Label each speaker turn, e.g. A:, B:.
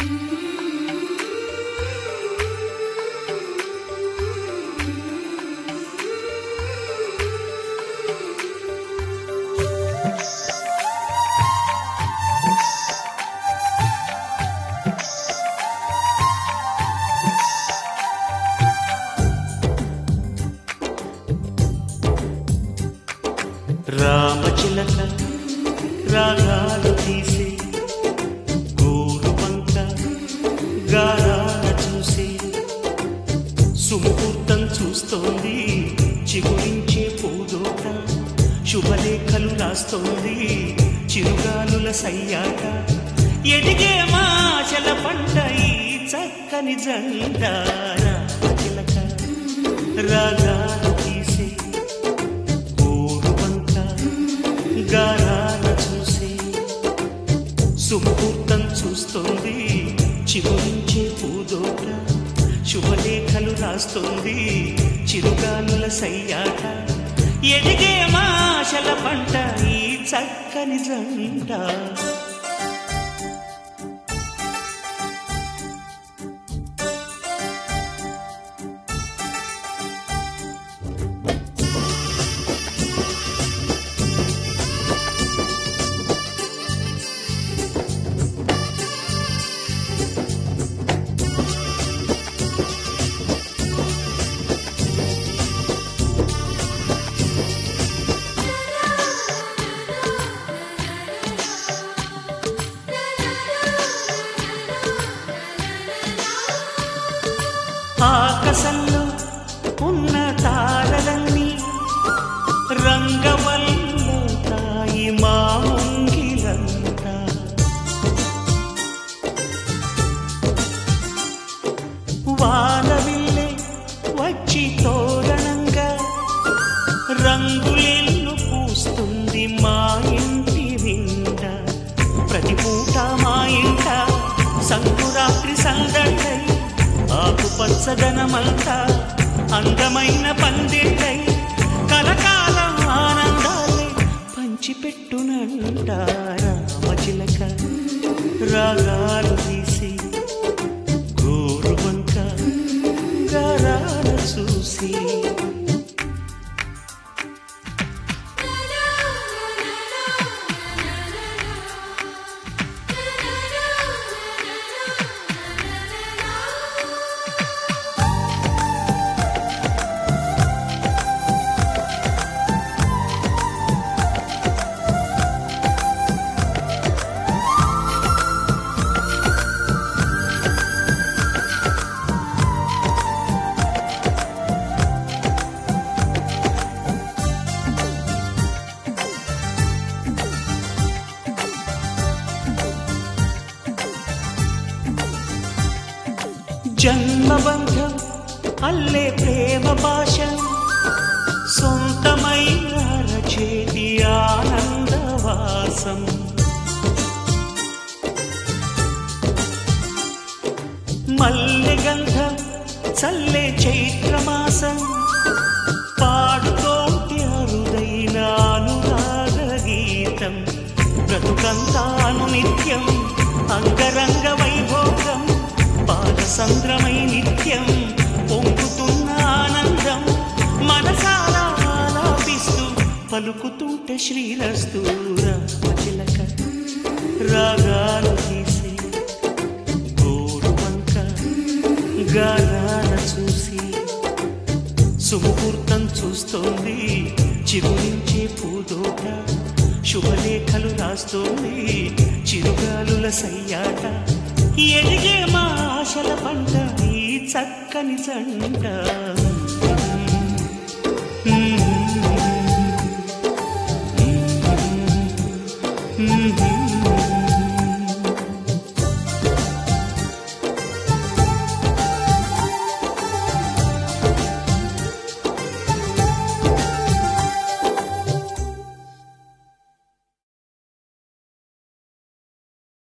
A: రామచిలక రాగాలు తీసే గోరు వంక గారాల చూసే సుముహూర్తం చూస్తోంది చిగురించే పూదోట శుభలేఖలు రాస్తోంది చిరుగాలుల సయ్యాట ఎదిగే మాచల పంట ఈ చక్కని జంట రామచిలక రాగాలు తీసే గారాల చూసి సుముహూర్తం చూస్తోంది చిగురించే పూదోట శుభలేఖలు రాస్తోంది చిరుగాలుల సయ్యాట ఎదిగే మాషల పంట ఈ చక్కని జంట ఆకాశంలో ఉన్న తారలన్నీ రంగవల్లుతాయి మా ముంగిలంతా వానవిల్లే వచ్చి తోరణంగా రంగులెల్లు పూస్తుంది మా ఇంటి నిండా ప్రతి పూట మా ఇంట సంకురాత్రి సందడై ఆకుపచ్చదనమంతా అందమైన పందిళ్ళై కలకాలం ఆనందాలే పంచిపెట్టునంట రామచిలక రాగాలు తీసి గోరు వంక గారాల చూసి జన్మబంధం అల్లే ప్రేమ భాష సొంతమైన రచేతి ఆనందవాసం మల్లె గంధం చల్లే చైత్రమాసం పాడుతోటి అరుదైన అనురాగ గీతం బ్రతుకంతాను నిత్యం అంగరంగ వైభోగం పాదసంద్రమై నిత్యం పొంగుతున్న ఆనందం మనసారా ఆలాపిస్తూ పలుకుతుంటే శ్రీరస్తు రామచిలక రాగాలు తీసి గోరు వంక గారాల చూసి సుముహూర్తం చూస్తోంది చిగురించే పూదోట శుభలేఖలు రాస్తోంది చిరుగాలుల సయ్యాట ఎదిగే మా ఆశల పంట ఈ చక్కని జంట